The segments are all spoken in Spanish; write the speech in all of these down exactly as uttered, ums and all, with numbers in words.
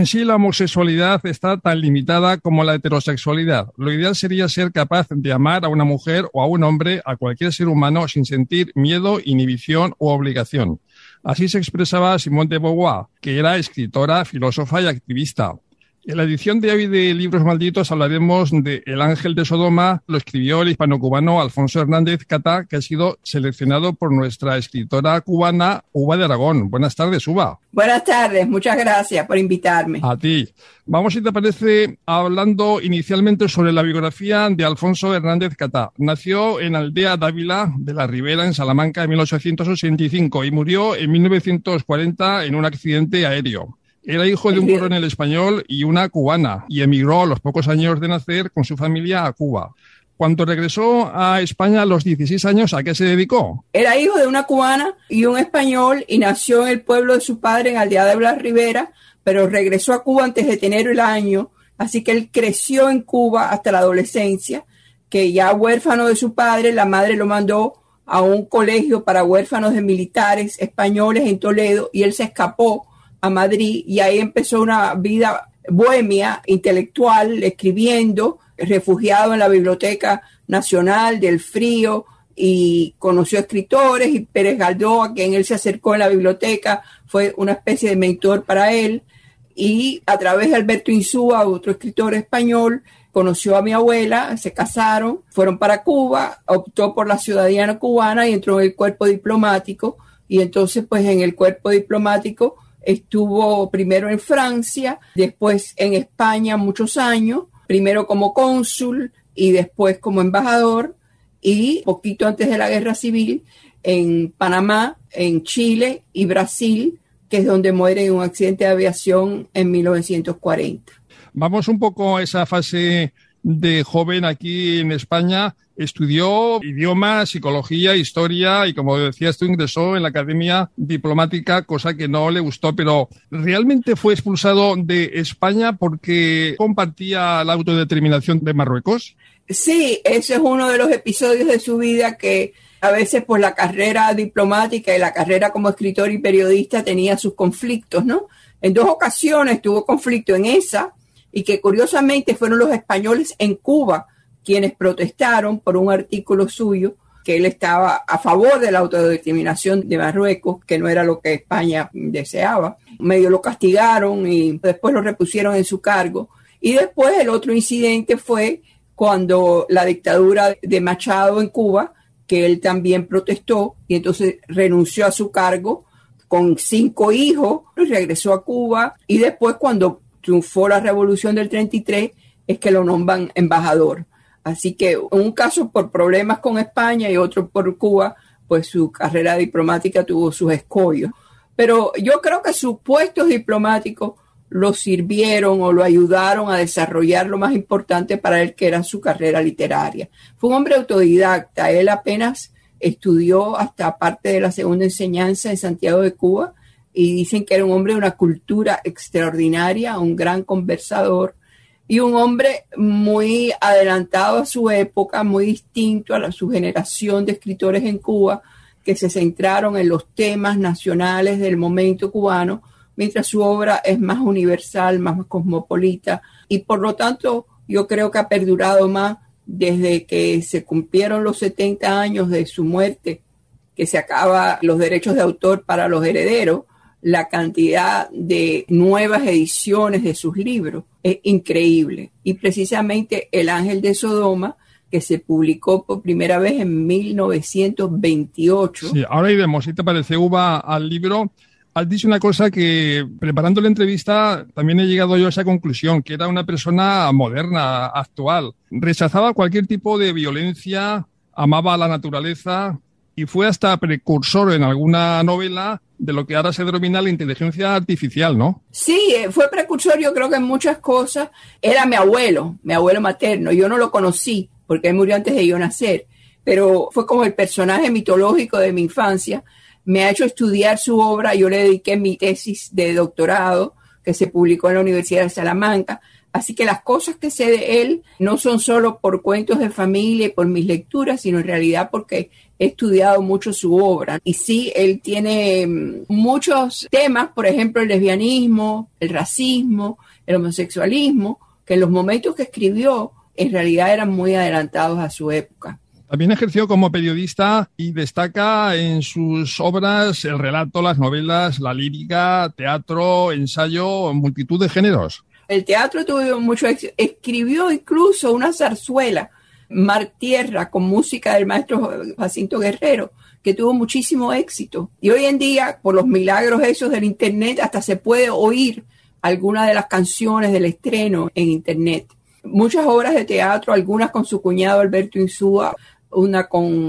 En sí, la homosexualidad está tan limitada como la heterosexualidad. Lo ideal sería ser capaz de amar a una mujer o a un hombre, a cualquier ser humano, sin sentir miedo, inhibición u obligación. Así se expresaba Simone de Beauvoir, que era escritora, filósofa y activista. En la edición de hoy de Libros Malditos hablaremos de El ángel de Sodoma. Lo escribió el hispano-cubano Alfonso Hernández Catá, que ha sido seleccionado por nuestra escritora cubana, Uva de Aragón. Buenas tardes, Uva. Buenas tardes, muchas gracias por invitarme. A ti. Vamos, si te parece, hablando inicialmente sobre la biografía de Alfonso Hernández Catá. Nació en Aldea Dávila de la Ribera, en Salamanca, en mil ochocientos ochenta y cinco y murió en mil novecientos cuarenta en un accidente aéreo. Era hijo de un coronel español y una cubana y emigró a los pocos años de nacer con su familia a Cuba. Cuando regresó a España a los dieciséis años, ¿a qué se dedicó? Era hijo de una cubana y un español y nació en el pueblo de su padre en Aldea de la Ribera, pero regresó a Cuba antes de tener el año, así que él creció en Cuba hasta la adolescencia, que ya huérfano de su padre, la madre lo mandó a un colegio para huérfanos de militares españoles en Toledo y él se escapó a Madrid y ahí empezó una vida bohemia, intelectual, escribiendo, refugiado en la Biblioteca Nacional del Frío y conoció escritores y Pérez Galdós, a quien él se acercó en la biblioteca, fue una especie de mentor para él y a través de Alberto Insúa, otro escritor español, conoció a mi abuela, se casaron, fueron para Cuba, optó por la ciudadanía cubana y entró en el cuerpo diplomático y entonces pues en el cuerpo diplomático estuvo primero en Francia, después en España muchos años, primero como cónsul y después como embajador y poquito antes de la guerra civil en Panamá, en Chile y Brasil, que es donde muere en un accidente de aviación en mil novecientos cuarenta. Vamos un poco a esa fase de joven aquí en España. Estudió idiomas, psicología, historia y, como decías tú, ingresó en la Academia Diplomática, cosa que no le gustó, pero ¿realmente fue expulsado de España porque compartía la autodeterminación de Marruecos? Sí, ese es uno de los episodios de su vida que a veces pues la carrera diplomática y la carrera como escritor y periodista tenía sus conflictos, ¿no? En dos ocasiones tuvo conflicto en esa y que curiosamente fueron los españoles en Cuba quienes protestaron por un artículo suyo que él estaba a favor de la autodeterminación de Marruecos, que no era lo que España deseaba. Medio lo castigaron y después lo repusieron en su cargo. Y después el otro incidente fue cuando la dictadura de Machado en Cuba, que él también protestó y entonces renunció a su cargo con cinco hijos y regresó a Cuba. Y después cuando triunfó la revolución del treinta y tres es que lo nombran embajador. Así que un caso por problemas con España y otro por Cuba, pues su carrera diplomática tuvo sus escollos. Pero yo creo que sus puestos diplomáticos lo sirvieron o lo ayudaron a desarrollar lo más importante para él, que era su carrera literaria. Fue un hombre autodidacta. Él apenas estudió hasta parte de la segunda enseñanza en Santiago de Cuba y dicen que era un hombre de una cultura extraordinaria, un gran conversador y un hombre muy adelantado a su época, muy distinto a la, su generación de escritores en Cuba que se centraron en los temas nacionales del momento cubano, mientras su obra es más universal, más cosmopolita y por lo tanto yo creo que ha perdurado más desde que se cumplieron los setenta años de su muerte, que se acaban los derechos de autor para los herederos. La cantidad de nuevas ediciones de sus libros es increíble. Y precisamente El ángel de Sodoma, que se publicó por primera vez en mil novecientos veintiocho. Sí, ahora iremos, si te parece, Uva, al libro. Has dicho una cosa que, preparando la entrevista, también he llegado yo a esa conclusión, que era una persona moderna, actual. Rechazaba cualquier tipo de violencia, amaba a la naturaleza y fue hasta precursor en alguna novela de lo que ahora se denomina la inteligencia artificial, ¿no? Sí, fue precursor yo creo que en muchas cosas. Era mi abuelo, mi abuelo materno. Yo no lo conocí porque él murió antes de yo nacer, pero fue como el personaje mitológico de mi infancia. Me ha hecho estudiar su obra. Yo le dediqué mi tesis de doctorado que se publicó en la Universidad de Salamanca. Así que las cosas que sé de él no son solo por cuentos de familia y por mis lecturas, sino en realidad porque he estudiado mucho su obra. Y sí, él tiene muchos temas, por ejemplo, el lesbianismo, el racismo, el homosexualismo, que en los momentos que escribió en realidad eran muy adelantados a su época. También ejerció como periodista y destaca en sus obras el relato, las novelas, la lírica, teatro, ensayo, multitud de géneros. El teatro tuvo mucho éxito. Escribió incluso una zarzuela, Mar Tierra, con música del maestro Jacinto Guerrero, que tuvo muchísimo éxito. Y hoy en día, por los milagros esos del Internet, hasta se puede oír algunas de las canciones del estreno en Internet. Muchas obras de teatro, algunas con su cuñado Alberto Insúa, una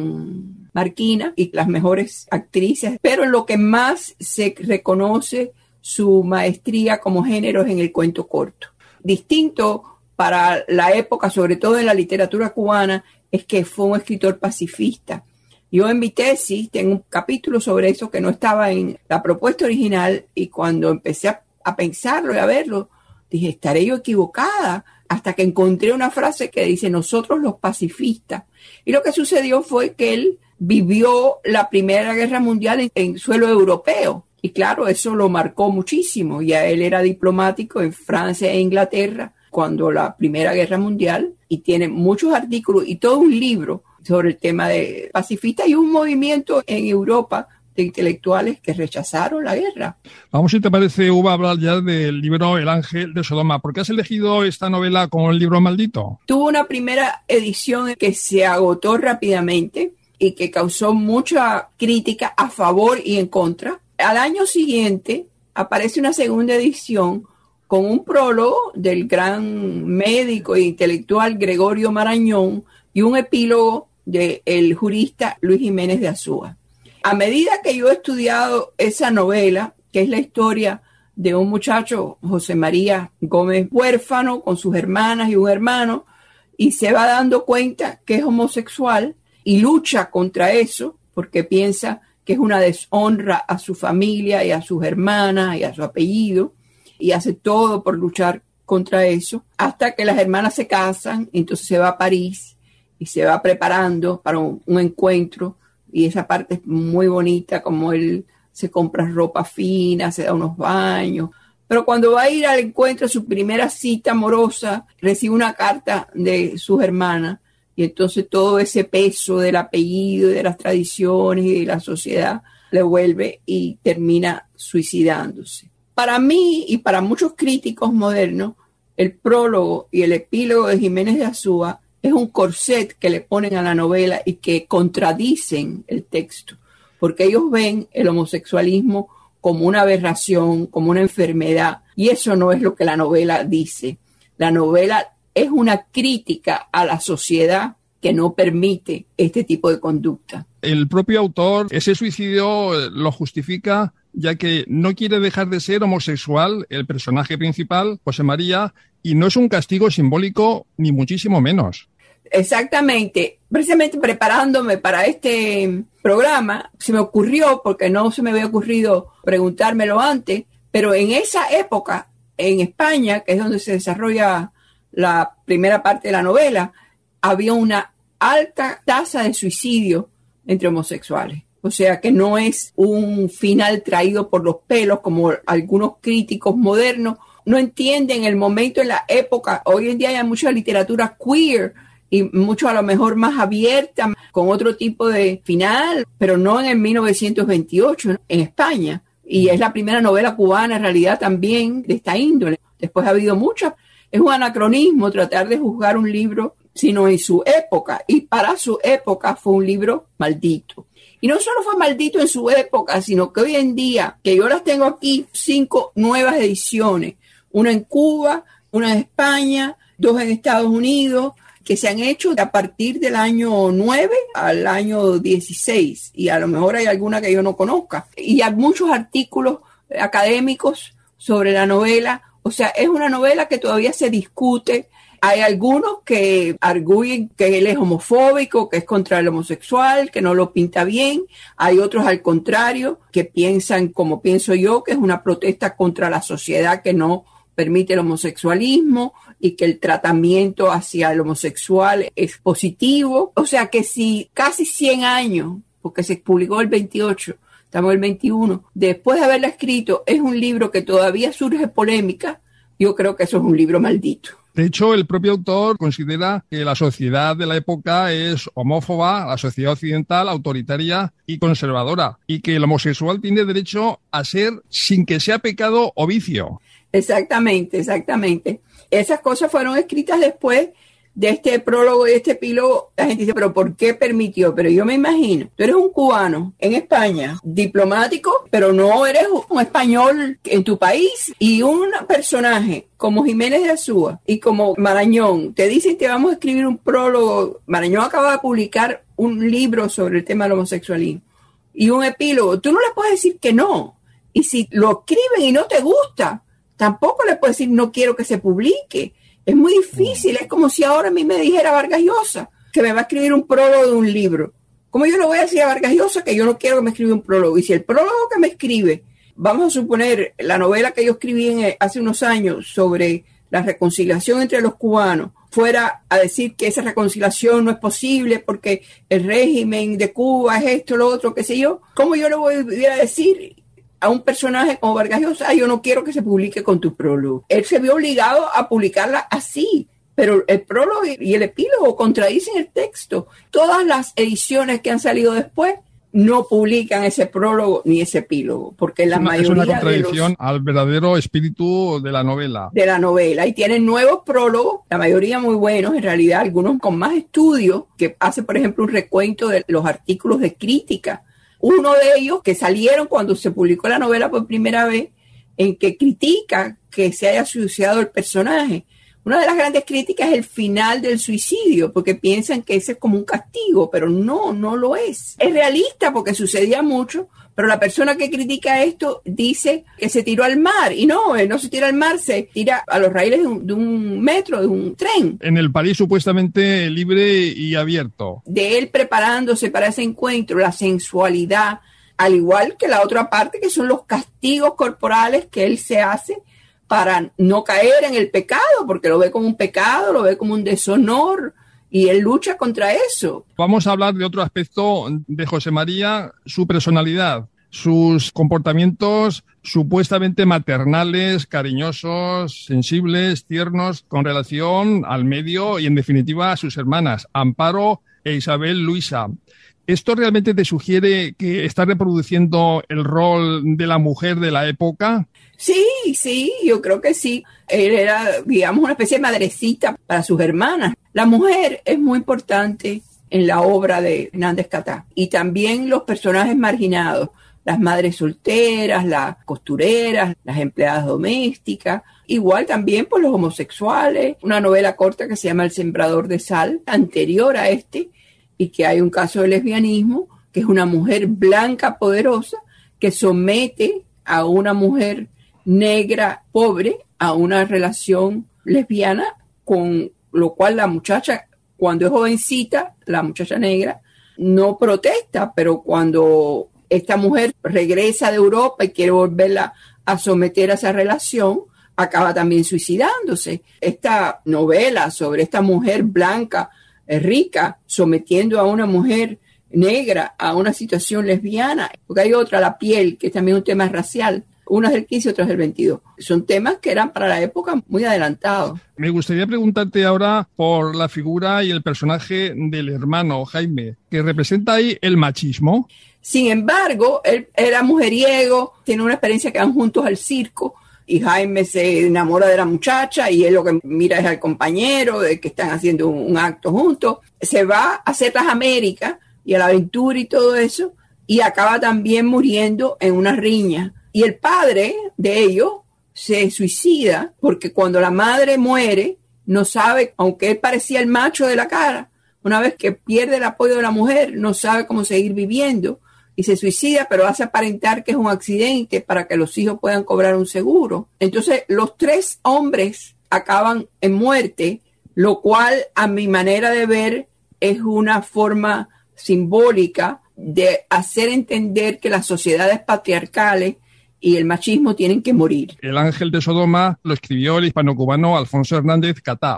con Marquina y las mejores actrices, pero lo que más se reconoce su maestría como género es en el cuento corto. Distinto para la época, sobre todo en la literatura cubana, es que fue un escritor pacifista. Yo en mi tesis tengo un capítulo sobre eso que no estaba en la propuesta original, y cuando empecé a, a pensarlo y a verlo, dije, ¿estaré yo equivocada? Hasta que encontré una frase que dice, nosotros los pacifistas. Y lo que sucedió fue que él vivió la Primera Guerra Mundial en, en suelo europeo. Y claro, eso lo marcó muchísimo. Ya él era diplomático en Francia e Inglaterra cuando la Primera Guerra Mundial, y tiene muchos artículos y todo un libro sobre el tema de pacifista, y un movimiento en Europa de intelectuales que rechazaron la guerra. Vamos, si te parece, Uva, a hablar ya del libro El Ángel de Sodoma. ¿Por qué has elegido esta novela como el libro maldito? Tuvo una primera edición que se agotó rápidamente y que causó mucha crítica a favor y en contra. Al año siguiente aparece una segunda edición con un prólogo del gran médico e intelectual Gregorio Marañón y un epílogo del jurista Luis Jiménez de Azúa. A medida que yo he estudiado esa novela, que es la historia de un muchacho, José María Gómez, huérfano, con sus hermanas y un hermano, y se va dando cuenta que es homosexual y lucha contra eso porque piensa que es una deshonra a su familia y a sus hermanas y a su apellido, y hace todo por luchar contra eso, hasta que las hermanas se casan, entonces se va a París y se va preparando para un, un encuentro. Y esa parte es muy bonita, como él se compra ropa fina, se da unos baños. Pero cuando va a ir al encuentro, su primera cita amorosa, recibe una carta de sus hermanas. Y entonces todo ese peso del apellido, de las tradiciones y de la sociedad le vuelve y termina suicidándose. Para mí y para muchos críticos modernos, el prólogo y el epílogo de Jiménez de Azúa es un corset que le ponen a la novela y que contradicen el texto, porque ellos ven el homosexualismo como una aberración, como una enfermedad, y eso no es lo que la novela dice. La novela es una crítica a la sociedad que no permite este tipo de conducta. El propio autor ese suicidio lo justifica, ya que no quiere dejar de ser homosexual el personaje principal, José María, y no es un castigo simbólico ni muchísimo menos. Exactamente. Precisamente preparándome para este programa, se me ocurrió, porque no se me había ocurrido preguntármelo antes, pero en esa época, en España, que es donde se desarrolla la primera parte de la novela, había una alta tasa de suicidio entre homosexuales. O sea que no es un final traído por los pelos, como algunos críticos modernos no entienden el momento en la época. Hoy en día hay mucha literatura queer y mucho a lo mejor más abierta, con otro tipo de final, pero no en el mil novecientos veintiocho, ¿no? En España. Y es la primera novela cubana en realidad también de esta índole. Después ha habido muchas. Es un anacronismo tratar de juzgar un libro, sino en su época. Y para su época fue un libro maldito. Y no solo fue maldito en su época, sino que hoy en día, que yo las tengo aquí, cinco nuevas ediciones. Una en Cuba, una en España, dos en Estados Unidos, que se han hecho a partir del año nueve al año dieciséis, y a lo mejor hay alguna que yo no conozca. Y hay muchos artículos académicos sobre la novela. O sea, es una novela que todavía se discute. Hay algunos que arguyen que él es homofóbico, que es contra el homosexual, que no lo pinta bien. Hay otros, al contrario, que piensan, como pienso yo, que es una protesta contra la sociedad que no permite el homosexualismo y que el tratamiento hacia el homosexual es positivo. O sea que si casi cien años, porque se publicó el veintiocho, estamos en el veintiuno, después de haberla escrito, es un libro que todavía surge polémica, yo creo que eso es un libro maldito. De hecho, el propio autor considera que la sociedad de la época es homófoba, la sociedad occidental autoritaria y conservadora, y que el homosexual tiene derecho a ser sin que sea pecado o vicio. Exactamente, exactamente. Esas cosas fueron escritas después de este prólogo y este epílogo. La gente dice, pero ¿por qué permitió? Pero yo me imagino, tú eres un cubano en España, diplomático, pero no eres un español en tu país, y un personaje como Jiménez de Azúa y como Marañón te dicen que vamos a escribir un prólogo. Marañón acaba de publicar un libro sobre el tema del homosexualismo y un epílogo. Tú no le puedes decir que no. Y si lo escriben y no te gusta, tampoco le puedes decir no quiero que se publique. Es muy difícil, es como si ahora a mí me dijera Vargas Llosa que me va a escribir un prólogo de un libro. ¿Cómo yo le voy a decir a Vargas Llosa que yo no quiero que me escriba un prólogo? Y si el prólogo que me escribe, vamos a suponer la novela que yo escribí en, hace unos años sobre la reconciliación entre los cubanos, fuera a decir que esa reconciliación no es posible porque el régimen de Cuba es esto, lo otro, qué sé yo, ¿cómo yo le voy a decir a un personaje como Vargas Llosa, yo no quiero que se publique con tu prólogo? Él se vio obligado a publicarla así, pero el prólogo y el epílogo contradicen el texto. Todas las ediciones que han salido después no publican ese prólogo ni ese epílogo, porque la es una, mayoría es una contradicción de los, al verdadero espíritu de la novela. De la novela, y tienen nuevos prólogos, la mayoría muy buenos, en realidad, algunos con más estudios, que hace, por ejemplo, un recuento de los artículos de crítica. Uno de ellos que salieron cuando se publicó la novela por primera vez, en que critica que se haya suicidado el personaje. Una de las grandes críticas es el final del suicidio, porque piensan que ese es como un castigo, pero no, no lo es. Es realista porque sucedía mucho, pero la persona que critica esto dice que se tiró al mar, y no, él no se tira al mar, se tira a los raíles de un, de un metro, de un tren. En el París supuestamente libre y abierto. De él preparándose para ese encuentro, la sensualidad, al igual que la otra parte, que son los castigos corporales que él se hace para no caer en el pecado, porque lo ve como un pecado, lo ve como un deshonor, y él lucha contra eso. Vamos a hablar de otro aspecto de José María, su personalidad, sus comportamientos supuestamente maternales, cariñosos, sensibles, tiernos, con relación al medio y, en definitiva, a sus hermanas, Amparo e Isabel Luisa. ¿Esto realmente te sugiere que está reproduciendo el rol de la mujer de la época? Sí, sí, yo creo que sí. Él era, digamos, una especie de madrecita para sus hermanas. La mujer es muy importante en la obra de Hernández Catá. Y también los personajes marginados, las madres solteras, las costureras, las empleadas domésticas. Igual también pues los homosexuales. Una novela corta que se llama El sembrador de sal, anterior a este, y que hay un caso de lesbianismo, que es una mujer blanca poderosa que somete a una mujer negra pobre a una relación lesbiana, con lo cual la muchacha, cuando es jovencita, la muchacha negra, no protesta, pero cuando esta mujer regresa de Europa y quiere volverla a someter a esa relación, acaba también suicidándose. Esta novela sobre esta mujer blanca, rica, sometiendo a una mujer negra a una situación lesbiana, porque hay otra, La piel, que es también un tema racial. Una es del quince y otra es del veintidós. Son temas que eran para la época muy adelantados. Me gustaría preguntarte ahora por la figura y el personaje del hermano Jaime, que representa ahí el machismo. Sin embargo, él era mujeriego, tiene una experiencia que van juntos al circo, y Jaime se enamora de la muchacha y él lo que mira es al compañero, de que están haciendo un, un acto juntos. Se va a hacer las Américas y a la aventura y todo eso, y acaba también muriendo en una riña. Y el padre de ellos se suicida porque cuando la madre muere, no sabe, aunque él parecía el macho de la cara, una vez que pierde el apoyo de la mujer, no sabe cómo seguir viviendo y se suicida, pero hace aparentar que es un accidente para que los hijos puedan cobrar un seguro. Entonces, los tres hombres acaban en muerte, lo cual, a mi manera de ver, es una forma simbólica de hacer entender que las sociedades patriarcales y el machismo tienen que morir. El ángel de Sodoma lo escribió el hispano-cubano Alfonso Hernández Catá.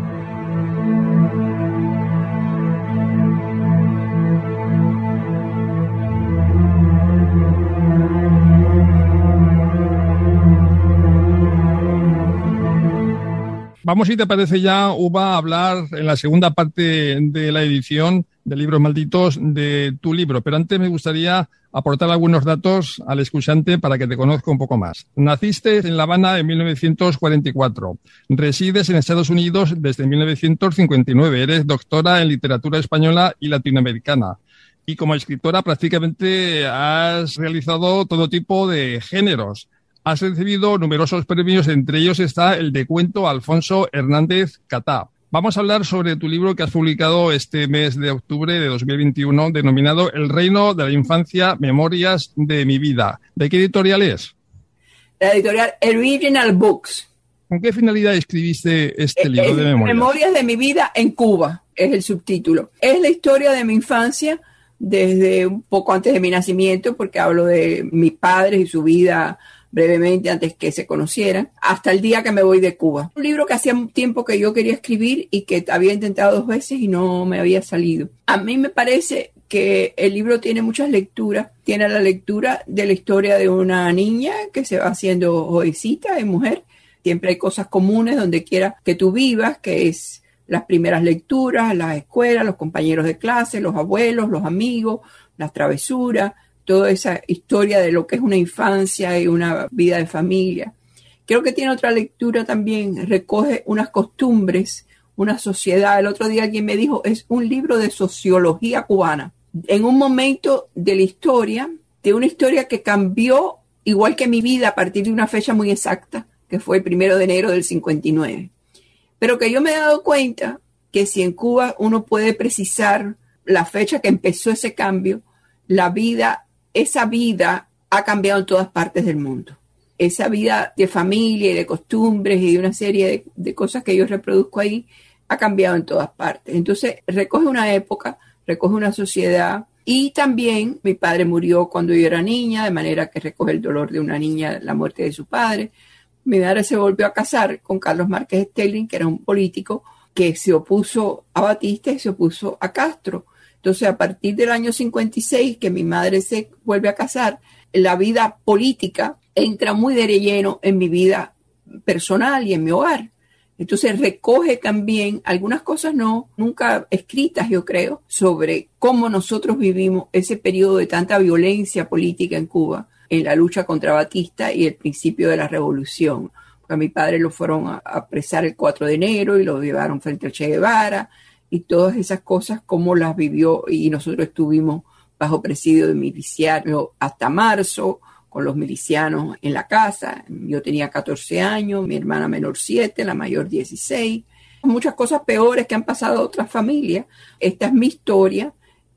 Vamos, si te parece ya, Uva, a hablar en la segunda parte de la edición de Libros Malditos de tu libro. Pero antes me gustaría aportar algunos datos al escuchante para que te conozca un poco más. Naciste en La Habana en mil novecientos cuarenta y cuatro. Resides en Estados Unidos desde mil novecientos cincuenta y nueve. Eres doctora en literatura española y latinoamericana. Y como escritora prácticamente has realizado todo tipo de géneros. Has recibido numerosos premios, entre ellos está el de cuento Alfonso Hernández Catá. Vamos a hablar sobre tu libro que has publicado este mes de octubre de dos mil veintiuno, denominado El reino de la infancia, memorias de mi vida. ¿De qué editorial es? La editorial Original Books. ¿Con qué finalidad escribiste este es, libro es de memorias? Memorias de mi vida en Cuba, es el subtítulo. Es la historia de mi infancia desde un poco antes de mi nacimiento, porque hablo de mis padres y su vida brevemente antes que se conocieran, hasta el día que me voy de Cuba. Un libro que hacía tiempo que yo quería escribir y que había intentado dos veces y no me había salido. A mí me parece que el libro tiene muchas lecturas. Tiene la lectura de la historia de una niña que se va haciendo jovencita y mujer. Siempre hay cosas comunes donde quiera que tú vivas, que es las primeras lecturas, las escuelas, los compañeros de clase, los abuelos, los amigos, las travesuras, toda esa historia de lo que es una infancia y una vida de familia. Creo que tiene otra lectura también, recoge unas costumbres, una sociedad. El otro día alguien me dijo, es un libro de sociología cubana. En un momento de la historia, de una historia que cambió, igual que mi vida, a partir de una fecha muy exacta, que fue el primero de enero del cincuenta y nueve. Pero que yo me he dado cuenta que si en Cuba uno puede precisar la fecha que empezó ese cambio, la vida esa vida ha cambiado en todas partes del mundo. Esa vida de familia y de costumbres y de una serie de, de cosas que yo reproduzco ahí ha cambiado en todas partes. Entonces recoge una época, recoge una sociedad y también mi padre murió cuando yo era niña, de manera que recoge el dolor de una niña, la muerte de su padre. Mi madre se volvió a casar con Carlos Márquez Sterling, que era un político que se opuso a Batista y se opuso a Castro. Entonces, a partir del año cincuenta y seis, que mi madre se vuelve a casar, la vida política entra muy de lleno en mi vida personal y en mi hogar. Entonces, recoge también algunas cosas no, nunca escritas, yo creo, sobre cómo nosotros vivimos ese periodo de tanta violencia política en Cuba, en la lucha contra Batista y el principio de la revolución. Porque a mi padre lo fueron a apresar el cuatro de enero y lo llevaron frente al Che Guevara, y todas esas cosas, cómo las vivió, y nosotros estuvimos bajo presidio de milicianos hasta marzo, con los milicianos en la casa. Yo tenía catorce años, mi hermana menor siete, la mayor dieciséis. Muchas cosas peores que han pasado a otras familias. Esta es mi historia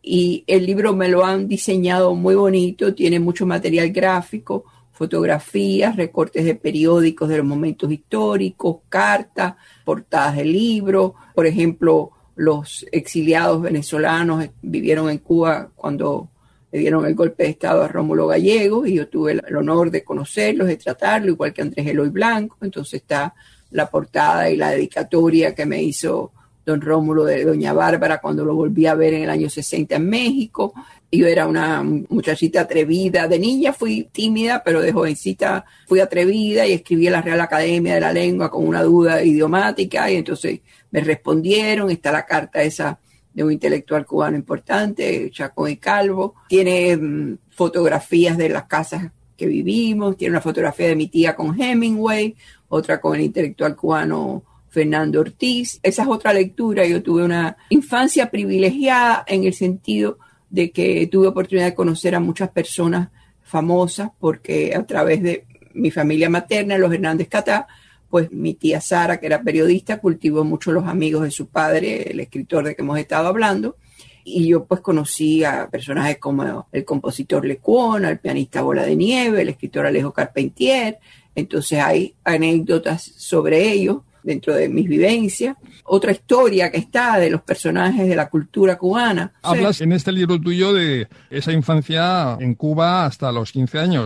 y el libro me lo han diseñado muy bonito, tiene mucho material gráfico, fotografías, recortes de periódicos de los momentos históricos, cartas, portadas de libros. Por ejemplo, los exiliados venezolanos vivieron en Cuba cuando le dieron el golpe de Estado a Rómulo Gallegos y yo tuve el honor de conocerlos, de tratarlo, igual que Andrés Eloy Blanco. Entonces está la portada y la dedicatoria que me hizo don Rómulo de doña Bárbara cuando lo volví a ver en el año sesenta en México. Yo era una muchachita atrevida, de niña fui tímida, pero de jovencita fui atrevida y escribí en la Real Academia de la Lengua con una duda idiomática y entonces me respondieron. Está la carta esa de un intelectual cubano importante, Chacón y Calvo. Tiene um, fotografías de las casas que vivimos, tiene una fotografía de mi tía con Hemingway, otra con el intelectual cubano Fernando Ortiz. Esa es otra lectura. Yo tuve una infancia privilegiada en el sentido de que tuve oportunidad de conocer a muchas personas famosas, porque a través de mi familia materna, los Hernández Catá, pues mi tía Sara, que era periodista, cultivó mucho los amigos de su padre, el escritor de que hemos estado hablando, y yo pues conocí a personajes como el compositor Lecuona, el pianista Bola de Nieve, el escritor Alejo Carpentier. Entonces hay anécdotas sobre ellos dentro de mis vivencias. Otra historia que está de los personajes de la cultura cubana. Hablas en este libro tuyo de esa infancia en Cuba hasta los quince años.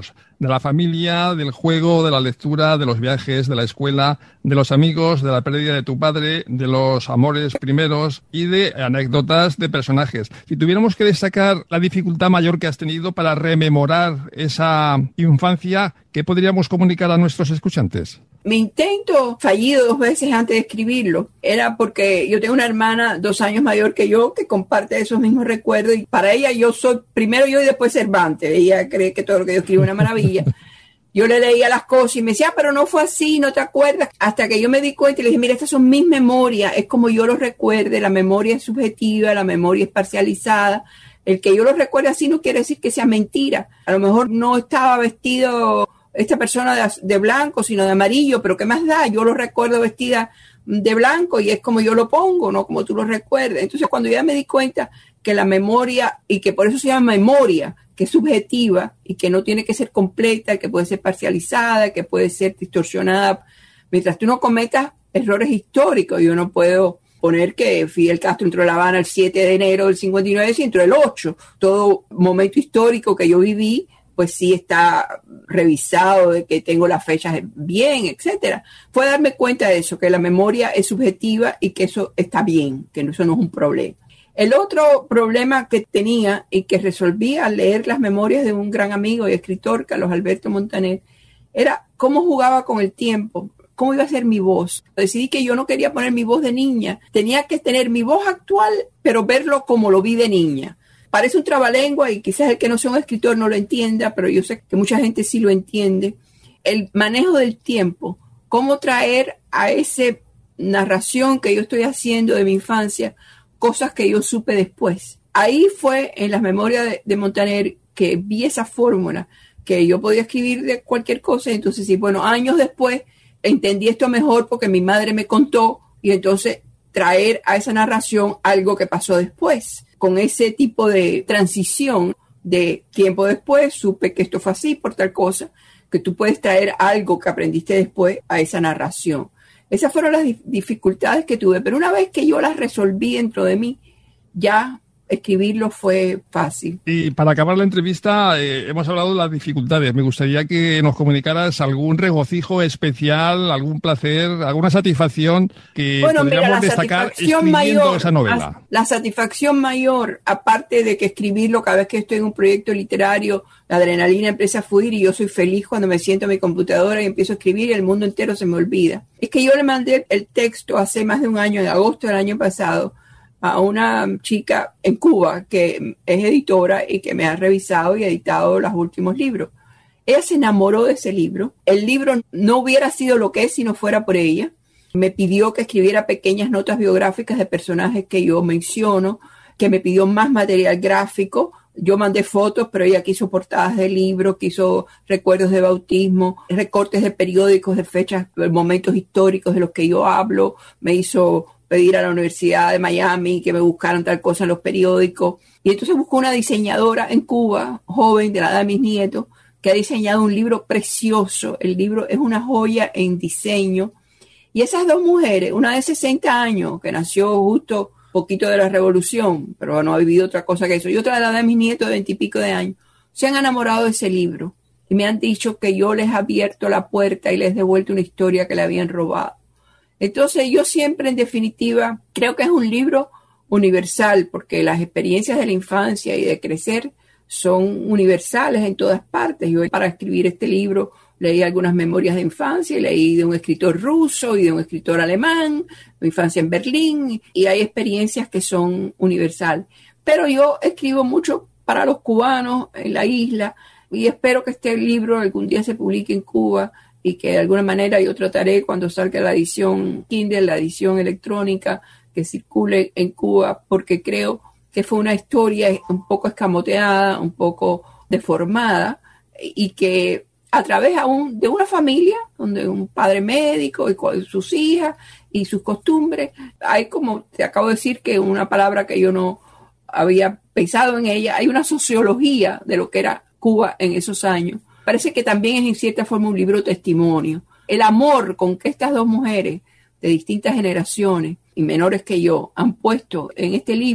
de la familia, del juego, de la lectura, de los viajes, de la escuela, de los amigos, de la pérdida de tu padre, de los amores primeros y de anécdotas de personajes. Si tuviéramos que destacar la dificultad mayor que has tenido para rememorar esa infancia, ¿qué podríamos comunicar a nuestros escuchantes? Mi intento fallido dos veces antes de escribirlo era porque yo tengo una hermana dos años mayor que yo que comparte esos mismos recuerdos y para ella yo soy primero yo y después Cervantes. Ella cree que todo lo que yo escribo es una maravilla. Yo le leía las cosas y me decía, ah, pero no fue así, no te acuerdas. Hasta que yo me di cuenta y le dije, mira, estas son mis memorias, es como yo los recuerde, la memoria es subjetiva, la memoria es parcializada. El que yo lo recuerde así no quiere decir que sea mentira. A lo mejor no estaba vestido esta persona de, de blanco, sino de amarillo, pero ¿qué más da? Yo lo recuerdo vestida de blanco y es como yo lo pongo, no como tú lo recuerdas. Entonces, cuando ya me di cuenta que la memoria, y que por eso se llama memoria, que es subjetiva y que no tiene que ser completa, que puede ser parcializada, que puede ser distorsionada, mientras tú no cometas errores históricos, yo no puedo poner que Fidel Castro entró a La Habana el siete de enero del cincuenta y nueve, si entró el ocho. Todo momento histórico que yo viví, pues sí está revisado, de que tengo las fechas bien, etcétera. Fue darme cuenta de eso, que la memoria es subjetiva y que eso está bien, que eso no es un problema. El otro problema que tenía y que resolví al leer las memorias de un gran amigo y escritor, Carlos Alberto Montaner, era cómo jugaba con el tiempo, cómo iba a ser mi voz. Decidí que yo no quería poner mi voz de niña, tenía que tener mi voz actual, pero verlo como lo vi de niña. Parece un trabalengua y quizás el que no sea un escritor no lo entienda, pero yo sé que mucha gente sí lo entiende. El manejo del tiempo, cómo traer a esa narración que yo estoy haciendo de mi infancia, cosas que yo supe después. Ahí fue en las memorias de, de Montaner que vi esa fórmula, que yo podía escribir de cualquier cosa. Entonces, sí, bueno, años después entendí esto mejor porque mi madre me contó y entonces traer a esa narración algo que pasó después. Con ese tipo de transición de tiempo después, supe que esto fue así por tal cosa, que tú puedes traer algo que aprendiste después a esa narración. Esas fueron las dificultades que tuve, pero una vez que yo las resolví dentro de mí, ya escribirlo fue fácil. Y para acabar la entrevista, eh, hemos hablado de las dificultades. Me gustaría que nos comunicaras algún regocijo especial, algún placer, alguna satisfacción que bueno, podríamos mira, destacar escribiendo mayor, esa novela. La satisfacción mayor, aparte de que escribirlo cada vez que estoy en un proyecto literario, la adrenalina empieza a fluir y yo soy feliz cuando me siento a mi computadora y empiezo a escribir y el mundo entero se me olvida. Es que yo le mandé el texto hace más de un año, en agosto del año pasado, a una chica en Cuba que es editora y que me ha revisado y editado los últimos libros. Ella se enamoró de ese libro. El libro no hubiera sido lo que es si no fuera por ella. Me pidió que escribiera pequeñas notas biográficas de personajes que yo menciono, que me pidió más material gráfico. Yo mandé fotos, pero ella quiso portadas de libros, quiso recuerdos de bautismo, recortes de periódicos, de fechas, de momentos históricos de los que yo hablo. Me hizo pedir a la Universidad de Miami que me buscaran tal cosa en los periódicos. Y entonces buscó una diseñadora en Cuba, joven, de la edad de mis nietos, que ha diseñado un libro precioso. El libro es una joya en diseño. Y esas dos mujeres, una de sesenta años, que nació justo poquito de la revolución, pero no ha vivido otra cosa que eso, y otra de la edad de mis nietos de veintipico de años, se han enamorado de ese libro. Y me han dicho que yo les he abierto la puerta y les he devuelto una historia que le habían robado. Entonces yo siempre, en definitiva, creo que es un libro universal, porque las experiencias de la infancia y de crecer son universales en todas partes. Yo para escribir este libro leí algunas memorias de infancia, leí de un escritor ruso y de un escritor alemán, mi infancia en Berlín, y hay experiencias que son universales. Pero yo escribo mucho para los cubanos en la isla y espero que este libro algún día se publique en Cuba y que de alguna manera yo trataré cuando salga la edición Kindle, la edición electrónica, que circule en Cuba, porque creo que fue una historia un poco escamoteada, un poco deformada, y que a través aún de una familia, donde un padre médico y con sus hijas y sus costumbres, hay, como te acabo de decir, que una palabra que yo no había pensado en ella, hay una sociología de lo que era Cuba en esos años. Parece que también es en cierta forma un libro testimonio. El amor con que estas dos mujeres de distintas generaciones y menores que yo han puesto en este libro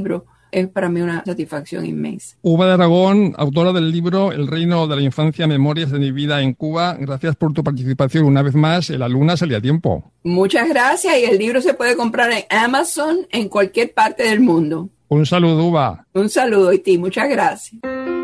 es para mí una satisfacción inmensa. Uva de Aragón, autora del libro El reino de la infancia, memorias de mi vida en Cuba. Gracias por tu participación una vez más en La Luna Salía a Tiempo. Muchas gracias, y el libro se puede comprar en Amazon en cualquier parte del mundo. Un saludo, Uva. Un saludo, Iti, muchas gracias.